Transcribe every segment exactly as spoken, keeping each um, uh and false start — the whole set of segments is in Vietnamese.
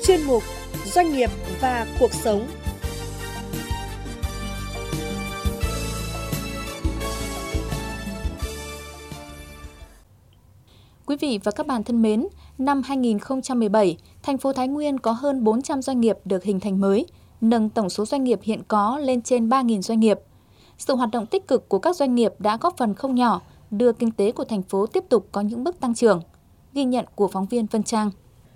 chuyên mục Doanh nghiệp và cuộc sống. Quý vị và các bạn thân mến, năm hai nghìn không trăm mười bảy, thành phố Thái Nguyên có hơn bốn trăm doanh nghiệp được hình thành mới, nâng tổng số doanh nghiệp hiện có lên trên ba nghìn doanh nghiệp. Sự hoạt động tích cực của các doanh nghiệp đã góp phần không nhỏ đưa kinh tế của thành phố tiếp tục có những bước tăng trưởng. Ghi nhận của phóng viên Vân Trang.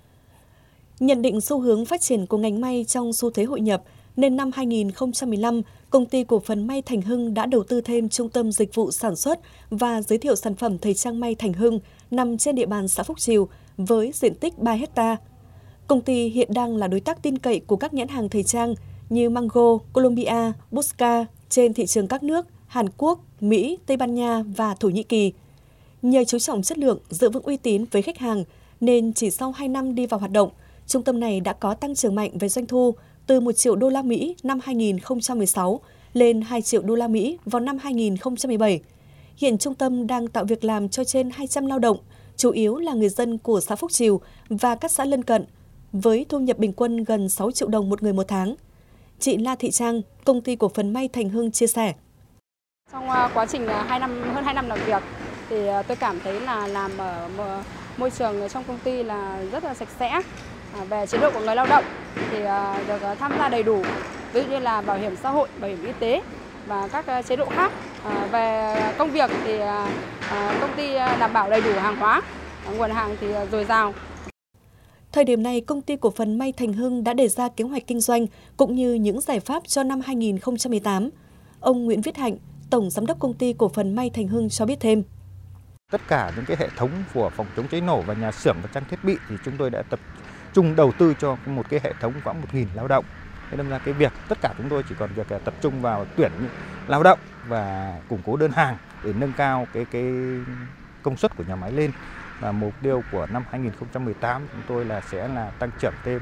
Nhận định xu hướng phát triển của ngành may trong xu thế hội nhập, nên năm hai nghìn không trăm mười lăm, Công ty Cổ phần May Thành Hưng đã đầu tư thêm trung tâm dịch vụ sản xuất và giới thiệu sản phẩm thời trang may Thành Hưng nằm trên địa bàn xã Phúc Trìu với diện tích ba héc ta. Công ty hiện đang là đối tác tin cậy của các nhãn hàng thời trang như Mango, Colombia, Busca trên thị trường các nước Hàn Quốc, Mỹ, Tây Ban Nha và Thổ Nhĩ Kỳ. Nhờ chú trọng chất lượng, giữ vững uy tín với khách hàng, nên chỉ sau hai năm đi vào hoạt động, trung tâm này đã có tăng trưởng mạnh về doanh thu từ một triệu đô la Mỹ năm hai nghìn không trăm mười sáu lên hai triệu đô la Mỹ vào năm hai nghìn không trăm mười bảy. Hiện trung tâm đang tạo việc làm cho trên hai trăm lao động, chủ yếu là người dân của xã Phúc Trìu và các xã lân cận, với thu nhập bình quân gần sáu triệu đồng một người một tháng. Chị La Thị Trang, Công ty Cổ phần May Thành Hưng chia sẻ. Trong quá trình hai năm, hơn hai năm làm việc, thì tôi cảm thấy là làm ở môi trường trong công ty là rất là sạch sẽ. Về chế độ của người lao động thì được tham gia đầy đủ, ví dụ như là bảo hiểm xã hội, bảo hiểm y tế và các chế độ khác. Về công việc thì công ty đảm bảo đầy đủ hàng hóa, nguồn hàng thì dồi dào. Thời điểm này, Công ty Cổ phần May Thành Hưng đã đề ra kế hoạch kinh doanh cũng như những giải pháp cho năm hai nghìn không trăm mười tám. Ông Nguyễn Viết Hạnh, Tổng Giám đốc Công ty Cổ phần May Thành Hưng cho biết thêm. Tất cả những cái hệ thống của phòng chống cháy nổ và nhà xưởng và trang thiết bị thì chúng tôi đã tập trung đầu tư cho một cái hệ thống khoảng một nghìn lao động. Thế nên là cái việc tất cả chúng tôi chỉ còn việc tập trung vào tuyển lao động và củng cố đơn hàng để nâng cao cái cái công suất của nhà máy lên. Và mục tiêu của năm hai nghìn không trăm mười tám chúng tôi là sẽ là tăng trưởng thêm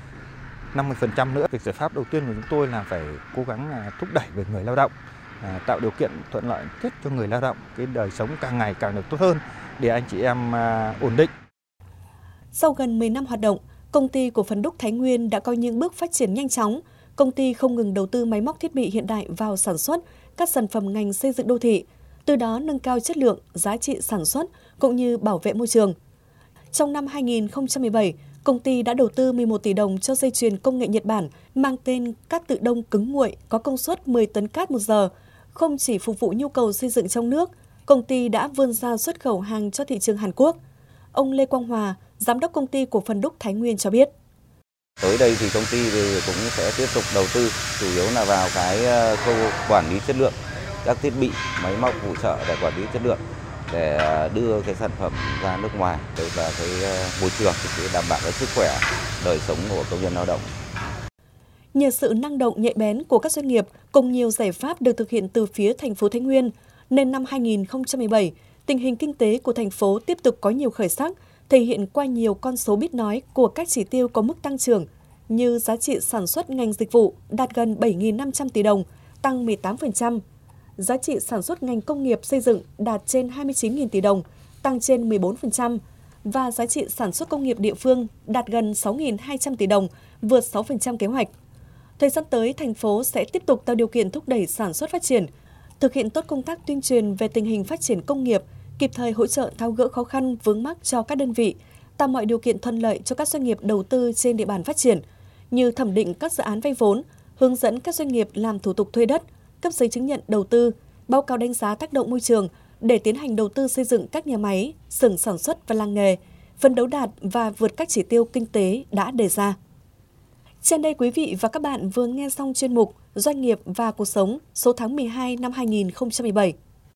năm mươi phần trăm nữa. Việc giải pháp đầu tiên của chúng tôi là phải cố gắng là thúc đẩy về người lao động, à, tạo điều kiện thuận lợi nhất cho người lao động, cái đời sống càng ngày càng được tốt hơn để anh chị em à, ổn định. Sau gần mười năm hoạt động, Công ty Cổ phần Đúc Thái Nguyên đã có những bước phát triển nhanh chóng. Công ty không ngừng đầu tư máy móc thiết bị hiện đại vào sản xuất các sản phẩm ngành xây dựng đô thị, từ đó nâng cao chất lượng, giá trị sản xuất cũng như bảo vệ môi trường. Trong năm hai nghìn không trăm mười bảy, công ty đã đầu tư mười một tỷ đồng cho dây chuyền công nghệ Nhật Bản mang tên cát tự đông cứng nguội có công suất mười tấn cát một giờ. Không chỉ phục vụ nhu cầu xây dựng trong nước, công ty đã vươn ra xuất khẩu hàng cho thị trường Hàn Quốc. Ông Lê Quang Hòa, Giám đốc Công ty Cổ phần Đúc Thái Nguyên cho biết. Tới đây thì công ty cũng sẽ tiếp tục đầu tư, chủ yếu là vào cái khâu quản lý chất lượng, các thiết bị, máy móc phụ trợ để quản lý chất lượng, để đưa cái sản phẩm ra nước ngoài, đấy là cái môi trường để đảm bảo cái sức khỏe, đời sống của công nhân lao động. Nhờ sự năng động nhạy bén của các doanh nghiệp cùng nhiều giải pháp được thực hiện từ phía thành phố Thái Nguyên, nên năm hai nghìn không trăm mười bảy, tình hình kinh tế của thành phố tiếp tục có nhiều khởi sắc, thể hiện qua nhiều con số biết nói của các chỉ tiêu có mức tăng trưởng như giá trị sản xuất ngành dịch vụ đạt gần bảy nghìn năm trăm tỷ đồng, tăng mười tám phần trăm, giá trị sản xuất ngành công nghiệp xây dựng đạt trên hai mươi chín nghìn tỷ đồng, tăng trên mười bốn phần trăm, và giá trị sản xuất công nghiệp địa phương đạt gần sáu nghìn hai trăm tỷ đồng, vượt sáu phần trăm kế hoạch. Thời gian tới, thành phố sẽ tiếp tục tạo điều kiện thúc đẩy sản xuất phát triển, thực hiện tốt công tác tuyên truyền về tình hình phát triển công nghiệp, kịp thời hỗ trợ tháo gỡ khó khăn vướng mắc cho các đơn vị, tạo mọi điều kiện thuận lợi cho các doanh nghiệp đầu tư trên địa bàn phát triển, như thẩm định các dự án vay vốn, hướng dẫn các doanh nghiệp làm thủ tục thuê đất, cấp giấy chứng nhận đầu tư, báo cáo đánh giá tác động môi trường để tiến hành đầu tư xây dựng các nhà máy, xưởng sản xuất và làng nghề, phấn đấu đạt và vượt các chỉ tiêu kinh tế đã đề ra. Trên đây, quý vị và các bạn vừa nghe xong chuyên mục Doanh nghiệp và cuộc sống số tháng mười hai năm hai nghìn không trăm mười bảy.